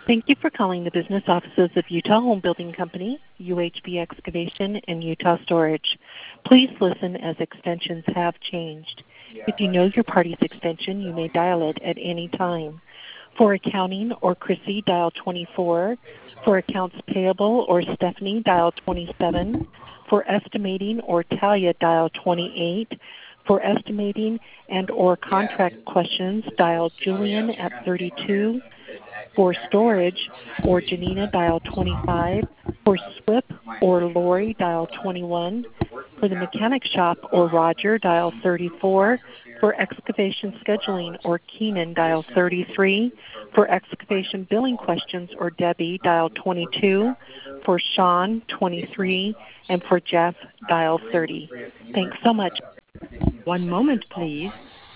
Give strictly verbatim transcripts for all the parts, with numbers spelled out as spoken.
Thank you for calling the business offices of Utah Home Building Company, U H B Excavation, and Utah Storage. Please listen as extensions have changed. If you know your party's extension, you may dial it at any time. For accounting or Chrissy, dial twenty-four. For accounts payable or Stephanie, dial twenty-seven. For estimating or Talia, dial twenty-eight. For estimating and or contract questions, dial Julian at thirty-two. For storage or Janina, dial twenty-five. For S W I P or Lori, dial twenty-one. For the mechanic shop or Roger, dial thirty-four. For excavation scheduling or Keenan, dial thirty-three. For excavation billing questions or Debbie, dial twenty-two. For Sean, twenty-three. And for Jeff, dial thirty. Thanks so much. One moment, please.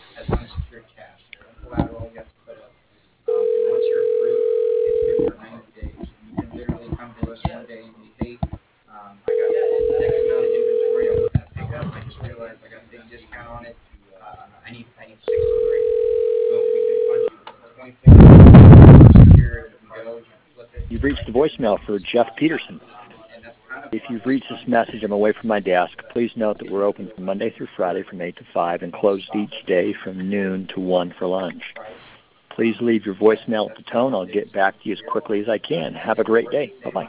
You've reached the voicemail for Jeff Peterson. If you've reached this message, I'm away from my desk. Please note that we're open from Monday through Friday from eight to five and closed each day from noon to one for lunch. Please leave your voicemail at the tone. I'll get back to you as quickly as I can. Have a great day. Bye-bye.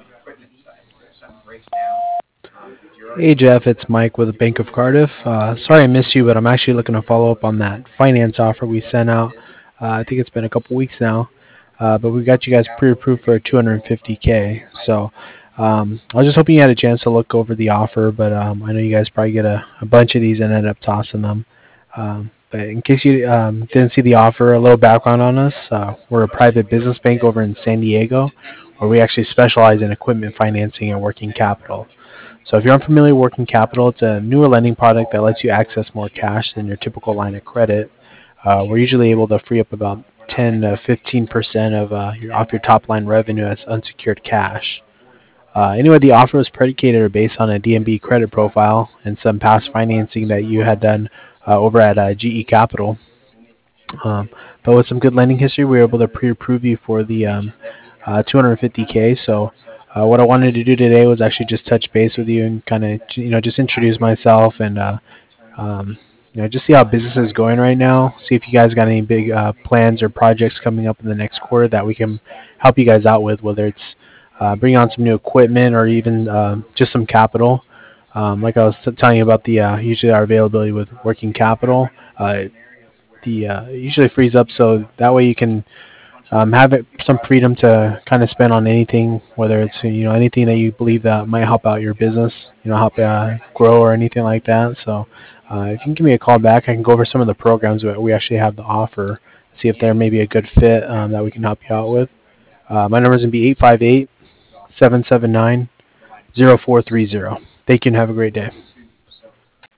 Hey, Jeff. It's Mike with the Bank of Cardiff. Uh, sorry I missed you, but I'm actually looking to follow up on that finance offer we sent out. Uh, I think it's been a couple weeks now. Uh, but we got you guys pre-approved for two hundred fifty K. So um, I was just hoping you had a chance to look over the offer, but um, I know you guys probably get a, a bunch of these and end up tossing them. Um, but in case you um, didn't see the offer, a little background on us. Uh, we're a private business bank over in San Diego, where we actually specialize in equipment financing and working capital. So if you're unfamiliar with working capital, it's a newer lending product that lets you access more cash than your typical line of credit. Uh, we're usually able to free up about ten to fifteen percent of uh, your, off your top line revenue as unsecured cash. Uh, anyway, the offer was predicated or based on a D M B credit profile and some past financing that you had done uh, over at uh, G E Capital. Um, but with some good lending history, we were able to pre-approve you for the um, uh, two hundred fifty K. So uh, what I wanted to do today was actually just touch base with you and kind of, you know, just introduce myself and uh, um, you know, just see how business is going right now. See if you guys got any big uh, plans or projects coming up in the next quarter that we can help you guys out with, whether it's uh, bringing on some new equipment or even uh, just some capital. Um, like I was t- telling you about the uh, usually our availability with working capital. Uh, the uh, usually frees up so that way you can um, have it, some freedom to kind of spend on anything, whether it's you know anything that you believe that might help out your business, you know, help uh, grow or anything like that. So. Uh, if you can give me a call back, I can go over some of the programs that we actually have to offer, see if they're maybe a good fit um, that we can help you out with. Uh, my number is going to be eight five eight, seven seven nine, zero four three zero. Thank you and have a great day.